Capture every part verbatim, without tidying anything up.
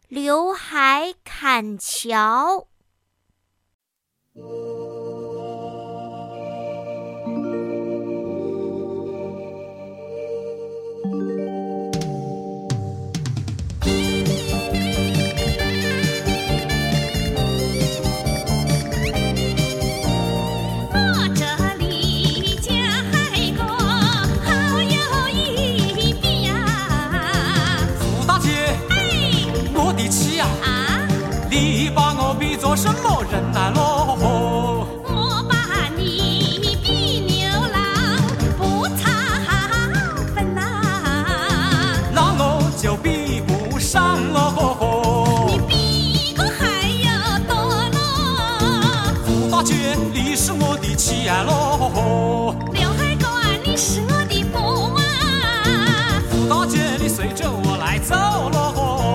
刘海砍樵。 你把我比作什么人来咯？ 我把你比牛郎不擦粉呐， 那我就比不上咯。 你比我还要多咯。 胡大姐，你是我的妻儿咯。 刘海哥啊，你是我的驸马。 胡大姐，你随着我来走咯。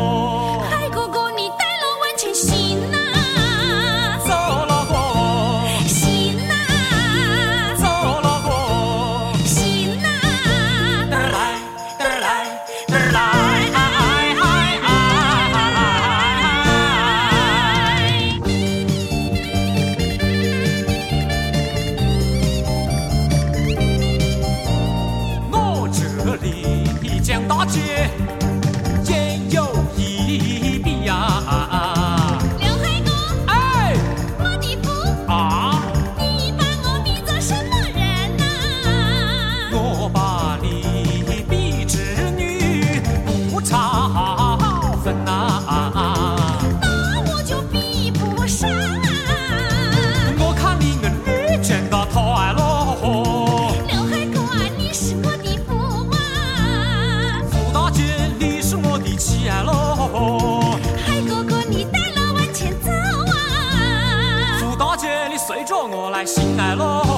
江大姐也有一比呀、啊， 刘海哥， 哎， 我的父啊， 你把我比作什么人呐、啊？ 我把你比织女不差分呐、 啊，那我就比不上啊！ 我看你们女真的太咯。 刘海哥啊，你是我的驸马。 大姐，你是我的妻儿咯。 海哥哥，你带我往前走啊！ 胡大姐，你随着我来心爱咯。